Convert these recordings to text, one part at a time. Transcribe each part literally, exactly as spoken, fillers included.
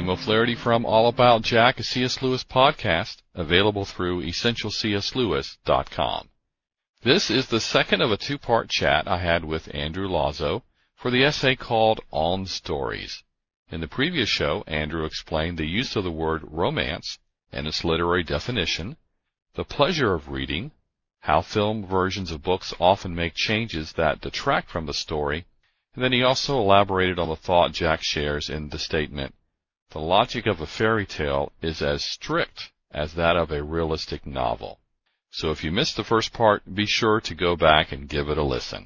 William O'Flaherty from All About Jack, a C S. Lewis podcast, available through essential c s lewis dot com. This is the second of a two-part chat I had with Andrew Lazo for the essay called On Stories. In the previous show, Andrew explained the use of the word romance and its literary definition, the pleasure of reading, how film versions of books often make changes that detract from the story, and then he also elaborated on the thought Jack shares in the statement, the logic of a fairy tale is as strict as that of a realistic novel. So if you missed the first part, be sure to go back and give it a listen.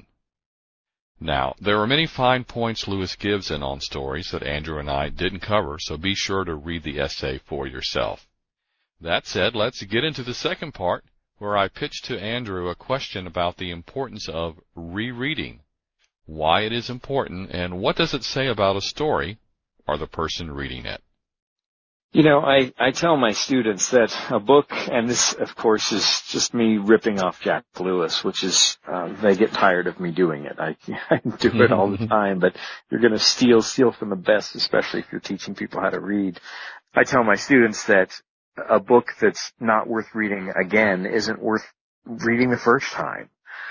Now, there are many fine points Lewis gives in On Stories that Andrew and I didn't cover, so be sure to read the essay for yourself. That said, let's get into the second part, where I pitched to Andrew a question about the importance of rereading, why it is important, and what does it say about a story or the person reading it. You know, I, I tell my students that a book, and this, of course, is just me ripping off Jack Lewis, which is, uh, they get tired of me doing it. I, I do it all the time, but you're going to steal, steal from the best, especially if you're teaching people how to read. I tell my students that a book that's not worth reading again isn't worth reading the first time.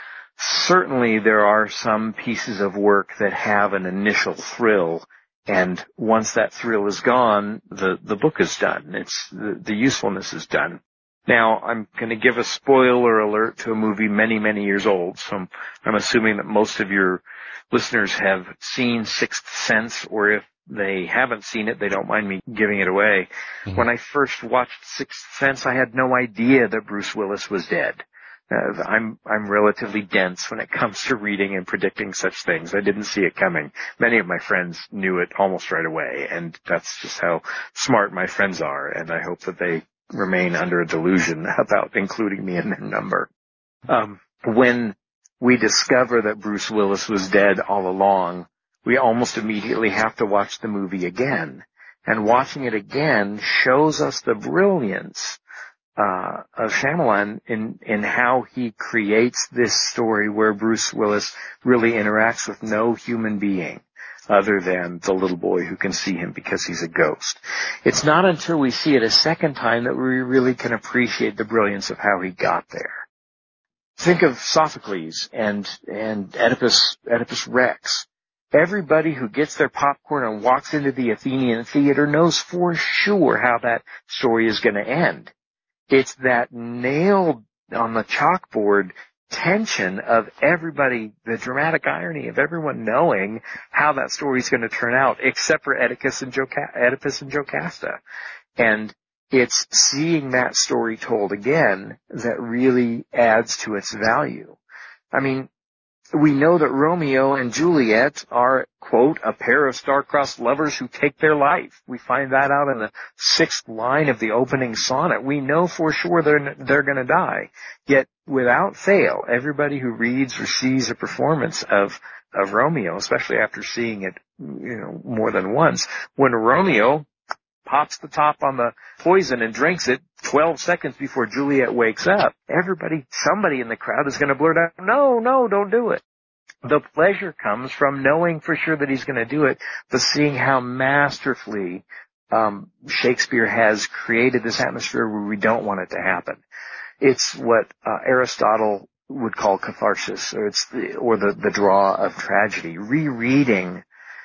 Certainly there are some pieces of work that have an initial thrill, and once that thrill is gone, the, the book is done. It's, the, the usefulness is done. Now, I'm going to give a spoiler alert to a movie many, many years old, so I'm, I'm assuming that most of your listeners have seen Sixth Sense, or if they haven't seen it, they don't mind me giving it away. Mm-hmm. When I first watched Sixth Sense, I had no idea that Bruce Willis was dead. Uh, I'm, I'm relatively dense when it comes to reading and predicting such things. I didn't see it coming. Many of my friends knew it almost right away, and that's just how smart my friends are, and I hope that they remain under a delusion about including me in their number. Um, when we discover that Bruce Willis was dead all along, we almost immediately have to watch the movie again. And watching it again shows us the brilliance Uh, of Shyamalan in, in how he creates this story where Bruce Willis really interacts with no human being other than the little boy who can see him because he's a ghost. It's not until we see it a second time that we really can appreciate the brilliance of how he got there. Think of Sophocles and, and Oedipus, Oedipus Rex. Everybody who gets their popcorn and walks into the Athenian theater knows for sure how that story is going to end. It's that nailed on the chalkboard tension of everybody, the dramatic irony of everyone knowing how that story's going to turn out, except for Oedipus and, Joca- Oedipus and Jocasta. And it's seeing that story told again that really adds to its value. I mean, we know that Romeo and Juliet are, quote, a pair of star-crossed lovers who take their life. We find that out in the sixth line of the opening sonnet. We know for sure they're, they're going to die. Yet, without fail, everybody who reads or sees a performance of, of Romeo, especially after seeing it, you know, more than once, when Romeo pops the top on the poison and drinks it twelve seconds before Juliet wakes up, everybody, somebody in the crowd is going to blurt out, no, no, don't do it. The pleasure comes from knowing for sure that he's going to do it, but seeing how masterfully um Shakespeare has created this atmosphere where we don't want it to happen. It's what uh, Aristotle would call catharsis, or it's the, or the, the draw of tragedy. Rereading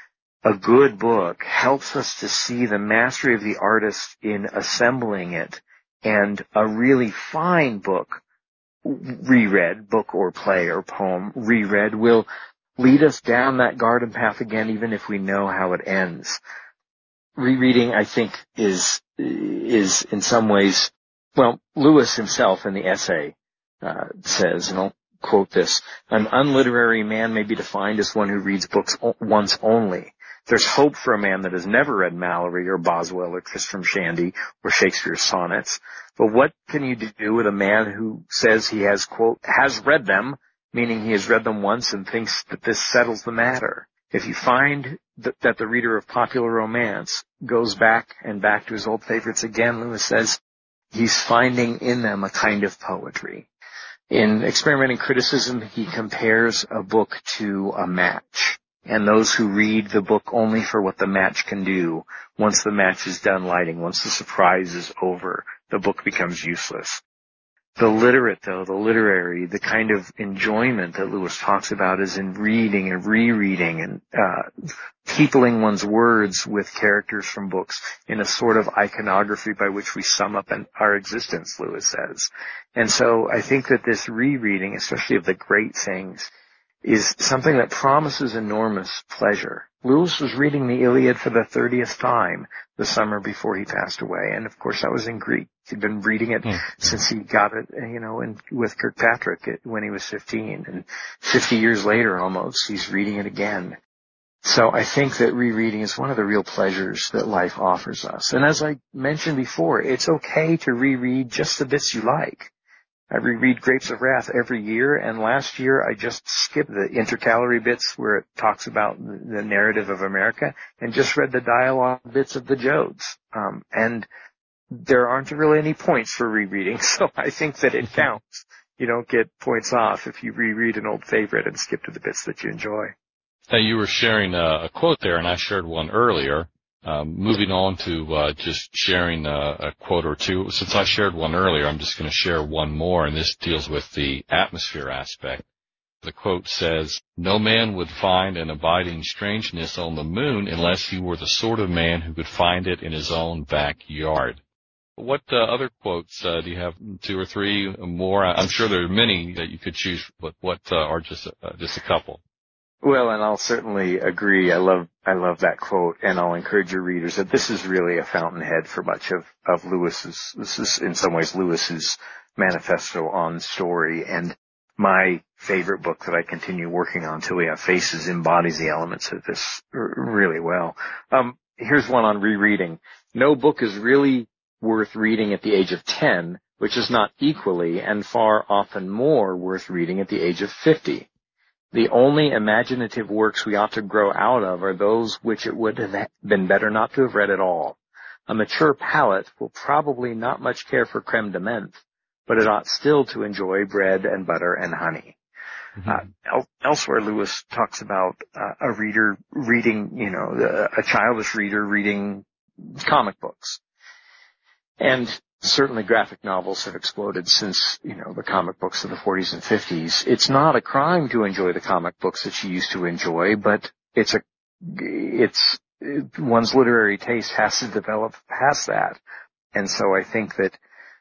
a good book helps us to see the mastery of the artist in assembling it, and a really fine book, reread, book or play or poem, reread, will lead us down that garden path again, even if we know how it ends. Rereading, I think, is, is in some ways, well, Lewis himself in the essay uh, says, and I'll quote this, an unliterary man may be defined as one who reads books o- once only. There's hope for a man that has never read Malory or Boswell or Tristram Shandy or Shakespeare's sonnets. But what can you do with a man who says he has, quote, has read them, meaning he has read them once and thinks that this settles the matter? If you find that, that the reader of popular romance goes back and back to his old favorites again, Lewis says he's finding in them a kind of poetry. In Experimenting Criticism, he compares a book to a match. and those who read the book only for what the match can do. Once the match is done lighting, once the surprise is over, the book becomes useless. The literate, though, the literary, the kind of enjoyment that Lewis talks about is in reading and rereading and uh peopling one's words with characters from books in a sort of iconography by which we sum up an, our existence, Lewis says. And so I think that this rereading, especially of the great things, is something that promises enormous pleasure. Lewis was reading the Iliad for the thirtieth time the summer before he passed away, and of course that was in Greek. He'd been reading it mm. since he got it, you know, in, with Kirkpatrick when he was fifteen, and fifty years later almost, he's reading it again. So I think that rereading is one of the real pleasures that life offers us. And as I mentioned before, it's okay to reread just the bits you like. I reread Grapes of Wrath every year, and last year I just skipped the intercalary bits where it talks about the narrative of America and just read the dialogue bits of the Jodes. Um, and there aren't really any points for rereading, so I think that it counts. You don't get points off if you reread an old favorite and skip to the bits that you enjoy. Now, you were sharing a, a quote there, and I shared one earlier. Um, moving on to uh, just sharing a, a quote or two. Since I shared one earlier, I'm just going to share one more, and this deals with the atmosphere aspect. The quote says, "No man would find an abiding strangeness on the moon unless he were the sort of man who could find it in his own backyard." What uh, other quotes uh, do you have? Two or three more? I'm sure there are many that you could choose, but what uh, are just uh, just a couple? Well, and I'll certainly agree. I love, I love that quote, and I'll encourage your readers that this is really a fountainhead for much of, of Lewis's, this is in some ways Lewis's manifesto on story, and my favorite book that I continue working on till we have faces embodies the elements of this really well. Um, here's one on rereading. No book is really worth reading at the age of ten, which is not equally and far often more worth reading at the age of fifty. The only imaginative works we ought to grow out of are those which it would have been better not to have read at all. A mature palate will probably not much care for creme de menthe, but it ought still to enjoy bread and butter and honey. Mm-hmm. Uh, el- elsewhere, Lewis talks about uh, a reader reading, you know, the, a childish reader reading comic books. And certainly graphic novels have exploded since, you know, the comic books of the forties and fifties. It's not a crime to enjoy the comic books that you used to enjoy, but it's a, it's, one's literary taste has to develop past that. And so I think that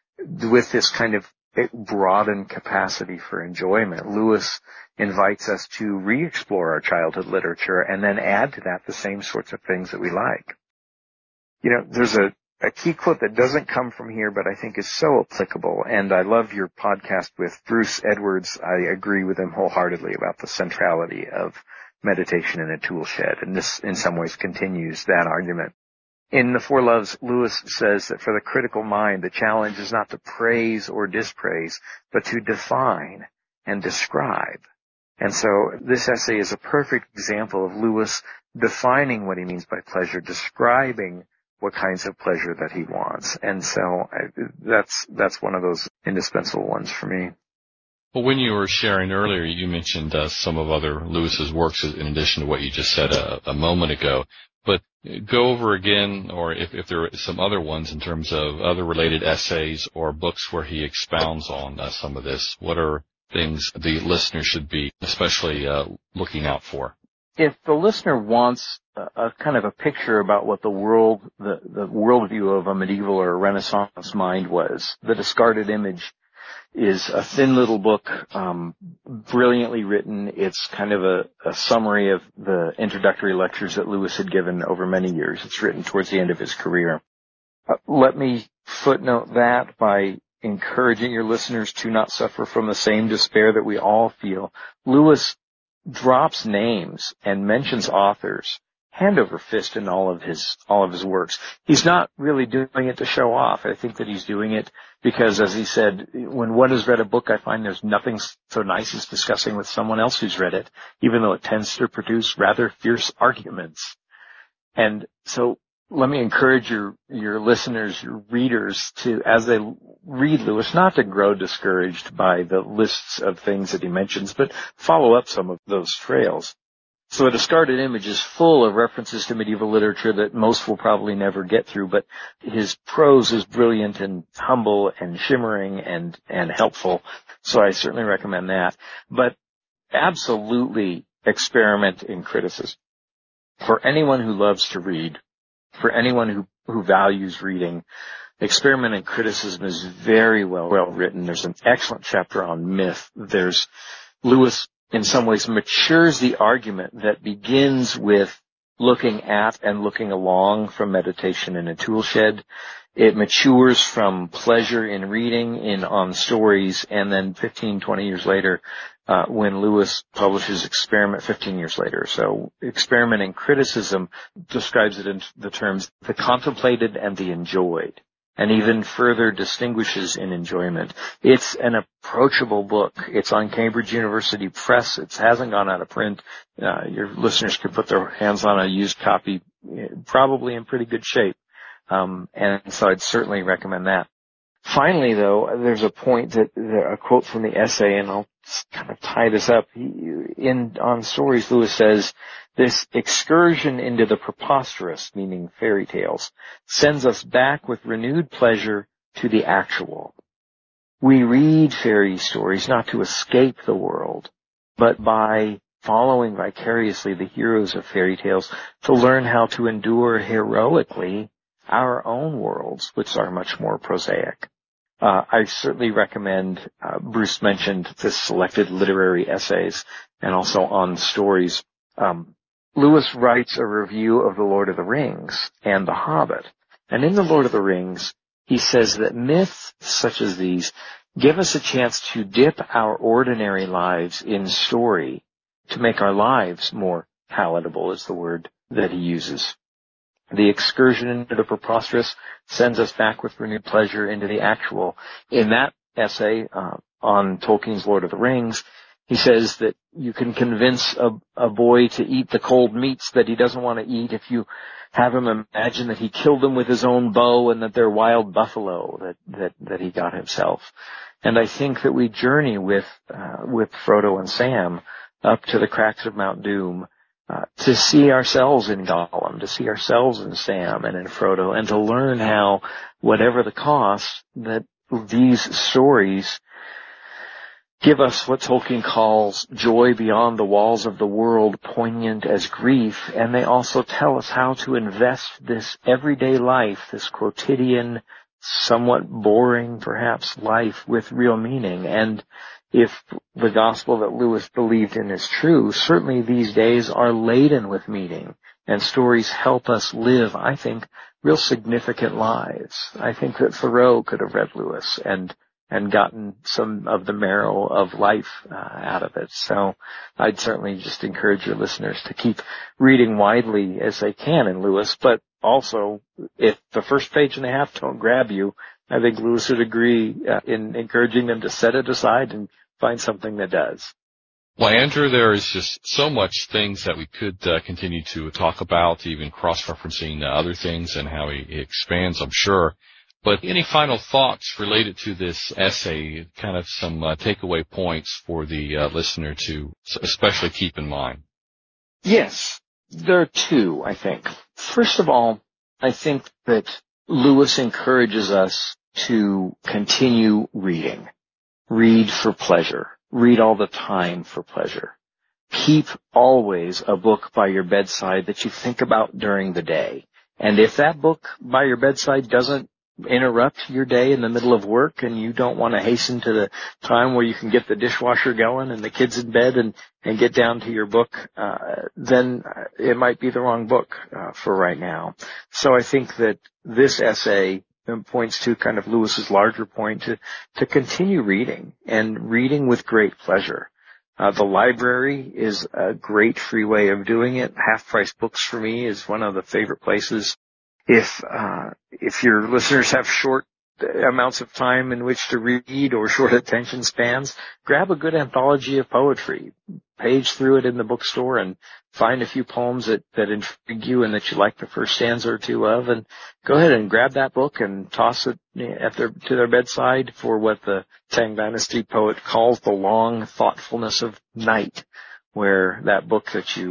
with this kind of broadened capacity for enjoyment, Lewis invites us to re-explore our childhood literature and then add to that the same sorts of things that we like. You know, there's a A key quote that doesn't come from here, but I think is so applicable, and I love your podcast with Bruce Edwards. I agree with him wholeheartedly about the centrality of meditation in a tool shed, and this in some ways continues that argument. In The Four Loves, Lewis says that for the critical mind, the challenge is not to praise or dispraise, but to define and describe. And so this essay is a perfect example of Lewis defining what he means by pleasure, describing what kinds of pleasure that he wants. And so I, that's that's one of those indispensable ones for me. Well, when you were sharing earlier, you mentioned uh, some of other Lewis's works in addition to what you just said a, a moment ago. But go over again, or if, if there are some other ones in terms of other related essays or books where he expounds on uh, some of this. What are things the listener should be especially uh, looking out for? If the listener wants a, a kind of a picture about what the world, the, the worldview of a medieval or a Renaissance mind was, The Discarded Image is a thin little book, um, brilliantly written. It's kind of a, a summary of the introductory lectures that Lewis had given over many years. It's written towards the end of his career. Uh, let me footnote that by encouraging your listeners to not suffer from the same despair that we all feel. Lewis drops names and mentions authors hand over fist in all of his all of his works. He's not really doing it to show off. I think that he's doing it because, as he said, when one has read a book, I find there's nothing so nice as discussing with someone else who's read it, even though it tends to produce rather fierce arguments. And so let me encourage your, your listeners, your readers to, as they read Lewis, not to grow discouraged by the lists of things that he mentions, but follow up some of those trails. So The Discarded Image is full of references to medieval literature that most will probably never get through, but his prose is brilliant and humble and shimmering and, and helpful. So I certainly recommend that. But absolutely experiment in criticism. For anyone who loves to read, for anyone who, who values reading, Experiment in Criticism is very well, well written. There's an excellent chapter on myth. There's Lewis, in some ways, matures the argument that begins with looking at and looking along from Meditation in a Tool Shed. It matures from pleasure in reading in On Stories, and then fifteen, twenty years later, uh, when Lewis publishes Experiment fifteen years later. So Experiment in Criticism describes it in the terms the contemplated and the enjoyed, and even further distinguishes in enjoyment. It's an approachable book. It's on Cambridge University Press. It hasn't gone out of print. Uh, your listeners could put their hands on a used copy, probably in pretty good shape. Um, and so I'd certainly recommend that. Finally, though, there's a point that, a quote from the essay, and I'll kind of tie this up. He, in On Stories, Lewis says, this excursion into the preposterous, meaning fairy tales, sends us back with renewed pleasure to the actual. We read fairy stories not to escape the world, but by following vicariously the heroes of fairy tales to learn how to endure heroically our own worlds, which are much more prosaic. Uh, I certainly recommend, uh, Bruce mentioned the selected literary essays and also On Stories. Um, Lewis writes a review of The Lord of the Rings and The Hobbit. And in The Lord of the Rings, he says that myths such as these give us a chance to dip our ordinary lives in story to make our lives more palatable, is the word that he uses. The excursion into the preposterous sends us back with renewed pleasure into the actual. In that essay uh, on Tolkien's Lord of the Rings, he says that you can convince a, a boy to eat the cold meats that he doesn't want to eat if you have him imagine that he killed them with his own bow and that they're wild buffalo that, that, that he got himself. And I think that we journey with, uh, with Frodo and Sam up to the cracks of Mount Doom, Uh, to see ourselves in Gollum, to see ourselves in Sam and in Frodo, and to learn how, whatever the cost, that these stories give us what Tolkien calls joy beyond the walls of the world, poignant as grief, and they also tell us how to invest this everyday life, this quotidian, somewhat boring, perhaps, life with real meaning. And if the gospel that Lewis believed in is true, certainly these days are laden with meaning, and stories help us live, I think, real significant lives. I think that Thoreau could have read Lewis and and gotten some of the marrow of life uh, out of it. So I'd certainly just encourage your listeners to keep reading widely as they can in Lewis, but also if the first page and a half don't grab you, I think Lewis would agree uh, in encouraging them to set it aside and find something that does. Well, Andrew, there is just so much things that we could uh, continue to talk about, even cross-referencing uh, other things and how he, he expands, I'm sure. But any final thoughts related to this essay, kind of some uh, takeaway points for the uh, listener to especially keep in mind? Yes, there are two, I think. First of all, I think that Lewis encourages us to continue reading. Read for pleasure. Read all the time for pleasure. Keep always a book by your bedside that you think about during the day. And if that book by your bedside doesn't interrupt your day in the middle of work and you don't want to hasten to the time where you can get the dishwasher going and the kids in bed and, and get down to your book, uh, then it might be the wrong book uh, for right now. So I think that this essay points to kind of Lewis's larger point to, to continue reading and reading with great pleasure. Uh, the library is a great free way of doing it. Half Price Books for me is one of the favorite places. If, uh, if your listeners have short amounts of time in which to read or short attention spans, grab a good anthology of poetry, page through it in the bookstore and find a few poems that, that intrigue you and that you like the first stanza or two of, and go ahead and grab that book and toss it at their, to their bedside for what the Tang Dynasty poet calls the long thoughtfulness of night, where that book that you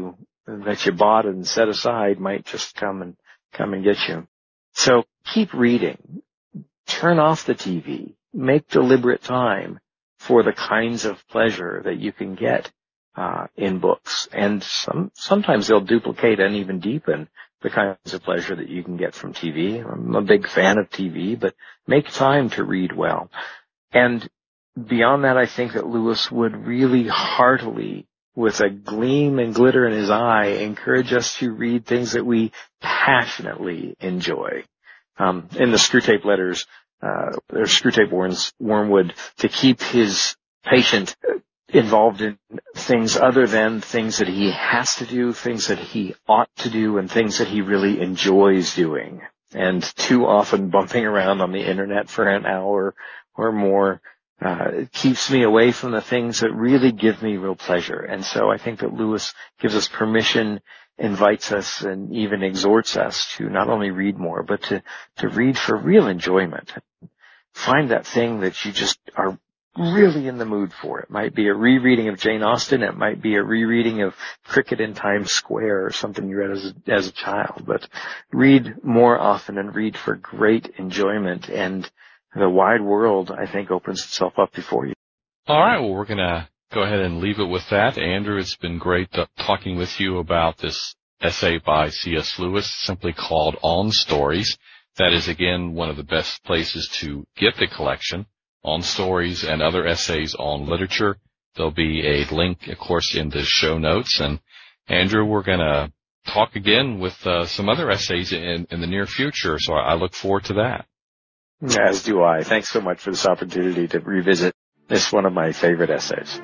that you bought and set aside might just come and come and get you. So keep reading. Turn off the T V. Make deliberate time for the kinds of pleasure that you can get uh, in books. And some sometimes they'll duplicate and even deepen the kinds of pleasure that you can get from T V. I'm a big fan of T V, but make time to read well. And beyond that, I think that Lewis would really heartily, with a gleam and glitter in his eye, encourage us to read things that we passionately enjoy. Um, in the Screwtape Letters, uh, or Screwtape warns Wormwood to keep his patient involved in things other than things that he has to do, things that he ought to do, and things that he really enjoys doing. And too often bumping around on the internet for an hour or more uh, it keeps me away from the things that really give me real pleasure. And so I think that Lewis gives us permission, invites us, and even exhorts us to not only read more, but to, to read for real enjoyment. Find that thing that you just are really in the mood for. It might be a rereading of Jane Austen. It might be a rereading of Cricket in Times Square or something you read as a, as a child. But read more often and read for great enjoyment, and the wide world, I think, opens itself up before you. All right, well, we're going to go ahead and leave it with that. Andrew, it's been great talking with you about this essay by C S Lewis, simply called On Stories. That is, again, one of the best places to get the collection, On Stories and other essays on literature. There'll be a link, of course, in the show notes. And, Andrew, we're going to talk again with uh, some other essays in, in the near future, so I look forward to that. As do I. Thanks so much for this opportunity to revisit this one of my favorite essays.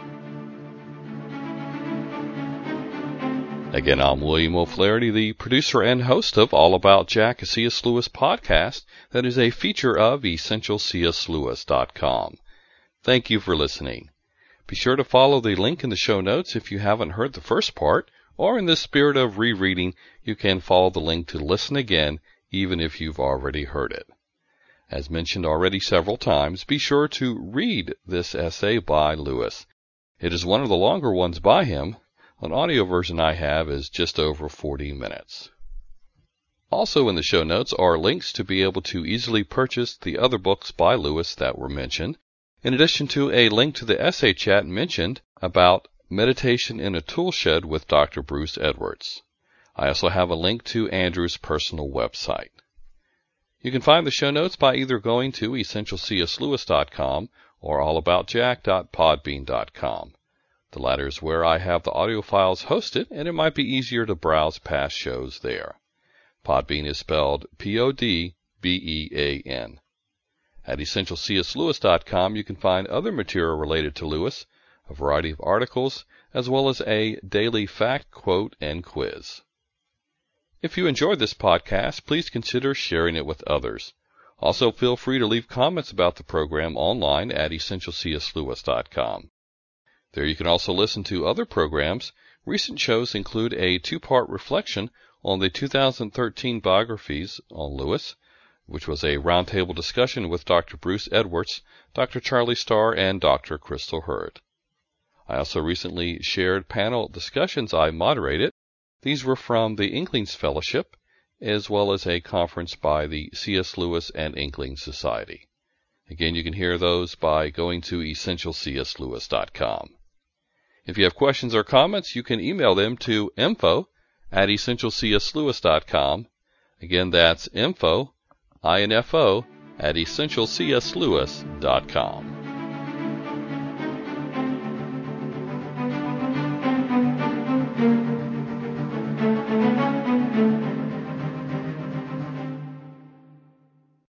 Again, I'm William O'Flaherty, the producer and host of All About Jack, a C S. Lewis podcast that is a feature of essential c s lewis dot com. Thank you for listening. Be sure to follow the link in the show notes if you haven't heard the first part, or in the spirit of rereading, you can follow the link to listen again, even if you've already heard it. As mentioned already several times, be sure to read this essay by Lewis. It is one of the longer ones by him. An audio version I have is just over forty minutes. Also in the show notes are links to be able to easily purchase the other books by Lewis that were mentioned, in addition to a link to the essay chat mentioned about Meditation in a Toolshed with Doctor Bruce Edwards. I also have a link to Andrew's personal website. You can find the show notes by either going to essential c s lewis dot com or all about jack dot podbean dot com. The latter is where I have the audio files hosted, and it might be easier to browse past shows there. Podbean is spelled P O D B E A N. At essential c s lewis dot com you can find other material related to Lewis, a variety of articles, as well as a daily fact, quote, and quiz. If you enjoyed this podcast, please consider sharing it with others. Also, feel free to leave comments about the program online at essential c s lewis dot com. There you can also listen to other programs. Recent shows include a two-part reflection on the two thousand thirteen biographies on Lewis, which was a roundtable discussion with Doctor Bruce Edwards, Doctor Charlie Starr, and Doctor Crystal Hurd. I also recently shared panel discussions I moderated. These were from the Inklings Fellowship, as well as a conference by the C S. Lewis and Inkling Society. Again, you can hear those by going to essential c s lewis dot com. If you have questions or comments, you can email them to info at essential c s lewis dot com. Again, that's info, I N F O, at essential c s lewis dot com.